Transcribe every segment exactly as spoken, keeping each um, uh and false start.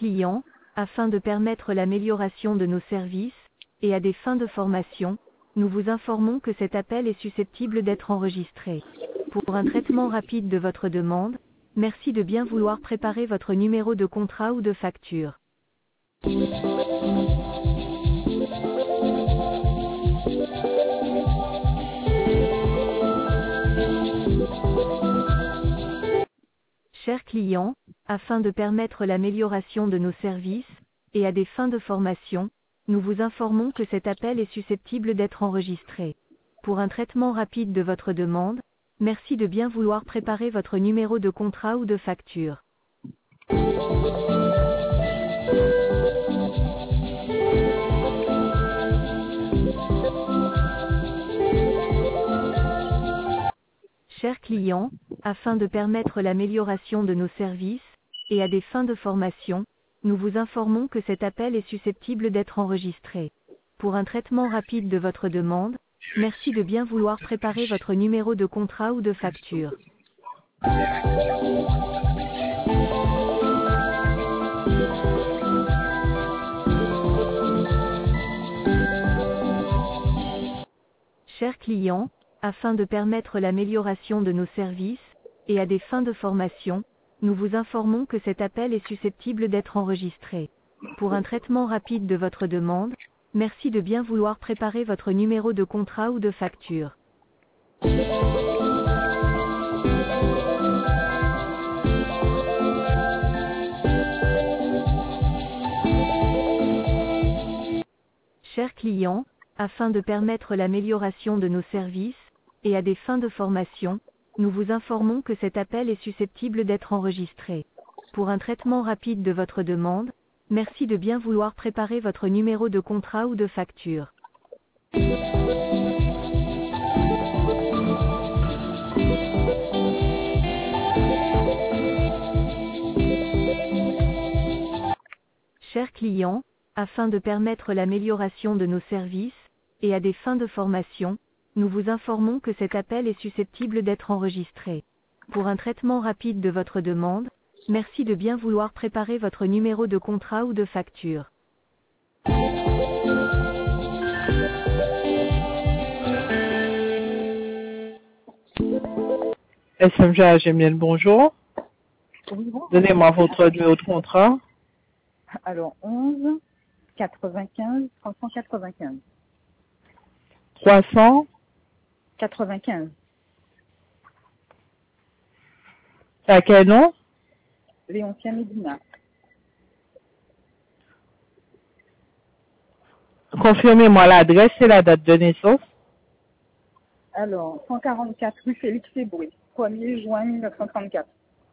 clients, afin de permettre l'amélioration de nos services, et à des fins de formation, nous vous informons que cet appel est susceptible d'être enregistré. Pour un traitement rapide de votre demande, merci de bien vouloir préparer votre numéro de contrat ou de facture. Chers clients, afin de permettre l'amélioration de nos services, et à des fins de formation, nous vous informons que cet appel est susceptible d'être enregistré. Pour un traitement rapide de votre demande, merci de bien vouloir préparer votre numéro de contrat ou de facture. Chers clients, afin de permettre l'amélioration de nos services, et à des fins de formation, nous vous informons que cet appel est susceptible d'être enregistré. Pour un traitement rapide de votre demande, merci de bien vouloir préparer votre numéro de contrat ou de facture. Chers clients, afin de permettre l'amélioration de nos services, et à des fins de formation, nous vous informons que cet appel est susceptible d'être enregistré. Pour un traitement rapide de votre demande, merci de bien vouloir préparer votre numéro de contrat ou de facture. Chers clients, afin de permettre l'amélioration de nos services, et à des fins de formation, nous vous informons que cet appel est susceptible d'être enregistré. Pour un traitement rapide de votre demande, merci de bien vouloir préparer votre numéro de contrat ou de facture. Chers clients, afin de permettre l'amélioration de nos services, et à des fins de formation, nous vous informons que cet appel est susceptible d'être enregistré. Pour un traitement rapide de votre demande, merci de bien vouloir préparer votre numéro de contrat ou de facture. S M G A G M I L, bonjour. Oui, bon. Donnez-moi votre numéro de contrat. Alors, onze quatre-vingt-quinze trois cent quatre-vingt-quinze. trois cents quatre-vingt-quinze. À quel nom? Léontia Medina. Confirmez-moi l'adresse et la date de naissance. Alors, cent quarante-quatre rue Félix Éboué, premier juin mille neuf cent trente-quatre.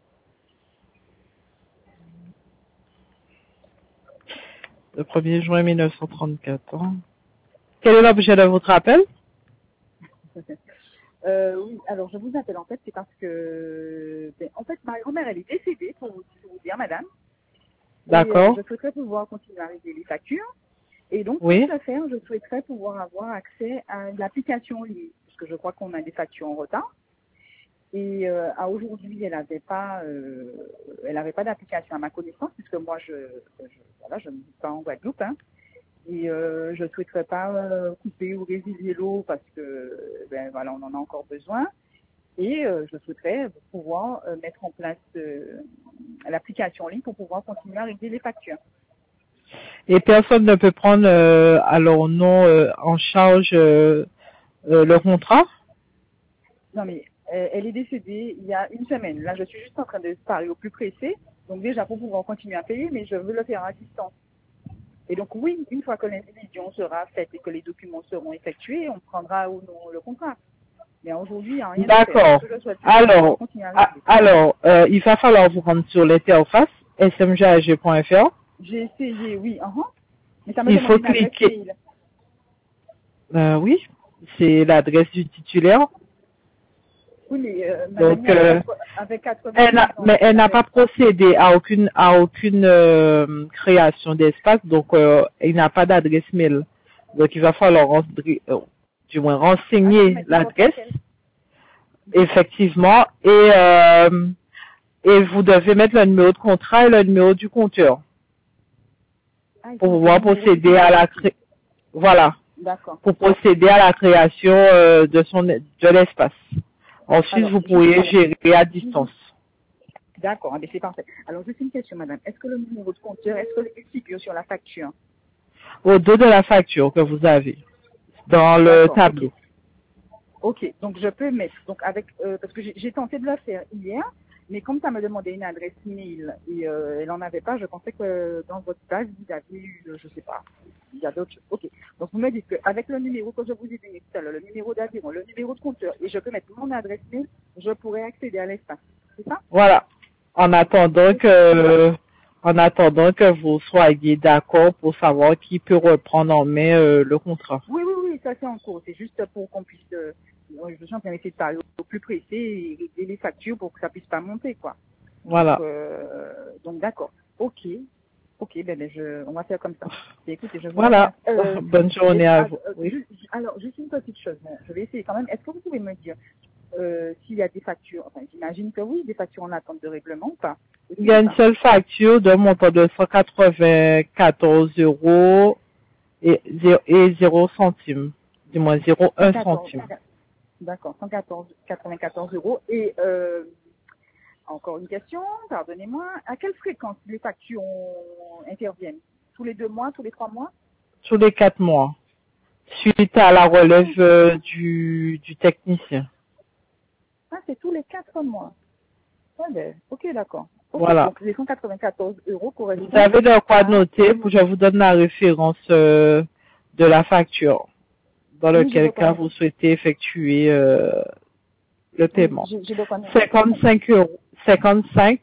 Le premier juin mille neuf cent trente-quatre. Hein. Quel est l'objet de votre appel? euh, Oui, alors je vous appelle en fait, c'est parce que, ben, en fait, ma grand-mère, elle est décédée, pour vous, pour vous dire, madame. D'accord. Et, euh, je souhaiterais pouvoir continuer à régler les factures. Et donc, Oui. pour ce faire, je souhaiterais pouvoir avoir accès à l'application en ligne, parce que je crois qu'on a des factures en retard. Et euh, à aujourd'hui, elle n'avait pas, euh, elle avait pas d'application à ma connaissance, puisque moi, je, je voilà, je ne vis pas en Guadeloupe, hein. Et euh, je ne souhaiterais pas euh, couper ou résilier l'eau parce que, ben voilà, on en a encore besoin. Et euh, je souhaiterais pouvoir euh, mettre en place euh, l'application en ligne pour pouvoir continuer à régler les factures. Et personne ne peut prendre euh, alors non euh, en charge euh, euh, le contrat? Non mais euh, elle est décédée il y a une semaine. Là, je suis juste en train de parler au plus pressé. Donc déjà pour pouvoir continuer à payer, mais je veux le faire à distance. Et donc oui, une fois que l'indivision sera faite et que les documents seront effectués, on prendra ou non le contrat. Mais aujourd'hui, il n'y a rien. D'accord. Alors, a, alors euh, il va falloir vous rendre sur l'interface s m g a g point f r. J'ai essayé, oui. Uh-huh. Mais ça me il demande faut une adresse cliquer. mail. Euh, oui, c'est l'adresse du titulaire. Oui, mais euh, Donc, euh, avec quatre-vingts elle n'a, mais elle n'a pas procédé à aucune à aucune euh, création d'espace, donc euh, il n'a pas d'adresse mail. Donc il va falloir rentrer, euh, du moins renseigner ah, l'adresse, effectivement, et euh, et vous devez mettre le numéro de contrat et le numéro du compteur. Ah, il pour faut pouvoir un numéro de procéder à la cré... voilà, D'accord. pour procéder à la création euh, de son de l'espace. Ensuite, Alors, vous juste, pourriez alors, gérer à distance. d'accord, ah, ben, c'est parfait. Alors, juste une question, madame. Est-ce que le numéro de compteur, est-ce qu'il figure sur la facture? Au dos de la facture que vous avez dans le D'accord, tableau. ok. Ok, donc je peux mettre, donc avec, euh, parce que j'ai j'ai tenté de le faire hier, mais comme ça me demandait une adresse mail et euh, elle n'en avait pas, je pensais que euh, dans votre page, vous aviez eu, euh, je sais pas, il y a d'autres choses. Ok, donc vous me dites qu'avec le numéro que je vous ai donné tout à l'heure, le numéro d'avion, le numéro de compteur, et je peux mettre mon adresse mail, je pourrais accéder à l'espace. C'est ça? Voilà. En attendant que, en attendant que vous soyez d'accord pour savoir qui peut reprendre en main euh, le contrat. Oui, oui, oui, ça c'est en cours. C'est juste pour qu'on puisse, euh, je suis en train d'essayer de parler au plus pressé et régler les factures pour que ça puisse pas monter, quoi. Voilà. Donc, euh, donc d'accord. Ok. Ok, ben, ben, je, on va faire comme ça. Et écoutez, je vous Voilà. remercie. Euh, Bonne journée et- à ah, vous. euh, Oui. ju- alors, juste une petite chose. Bon, je vais essayer quand même. Est-ce que vous pouvez me dire euh, s'il y a des factures, enfin, j'imagine que oui, des factures en attente de règlement ou pas? Il y a une Ça. seule facture d'un montant de cent quatre-vingt-quatorze euros et zéro, et zéro centime. Du moins zéro un cent quatorze, centime. d'accord, cent quatorze, quatre-vingt-quatorze euros. Et euh, encore une question, pardonnez-moi, à quelle fréquence les factures ont- interviennent? Tous les deux mois, tous les trois mois? Tous les quatre mois. Suite à la relève euh, du, du technicien. Ah, c'est tous les quatre mois. Ah ben, ok, d'accord. Ok, Voilà. donc les cent quatre-vingt-quatorze euros Vous correspondent avez de quoi à... noter, pour je vous donne la référence euh, de la facture, dans Oui, j'ai de lequel quoi cas noter. vous souhaitez effectuer euh, le Oui, paiement. j'ai j'ai de quoi noter. cinquante-cinq euros, cinquante-cinq,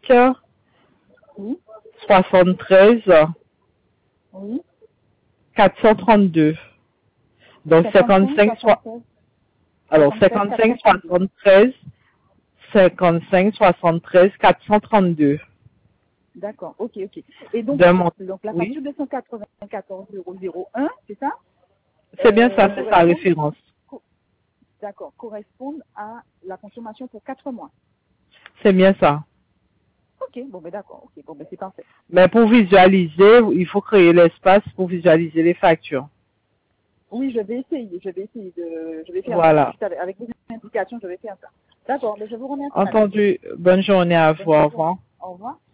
Oui, soixante-treize, oui. quatre cent trente-deux. Donc cinquante-cinq, cinquante-cinq, soit, soixante-treize, alors soixante-treize, cinquante-cinq, quatre cent trente-deux. soixante-treize, cinquante-cinq, soixante-treize, quatre cent trente-deux. D'accord, ok, ok. Et donc, De mon, donc la oui, facture de cent quatre-vingt-quatorze euros zéro un, c'est ça? c'est bien ça, euh, c'est sa correspond, référence. co- d'accord, correspondent à la consommation pour quatre mois. C'est bien ça. Ok, bon ben d'accord, ok, bon ben c'est parfait. Mais pour visualiser, il faut créer l'espace pour visualiser les factures. Oui, je vais essayer, je vais essayer de, je vais faire ça. Voilà. Juste avec, avec des indications, je vais faire ça. D'accord, mais je vous remercie, madame. Entendu. Bonne journée à vous. Bonne Au journée. revoir. Au revoir.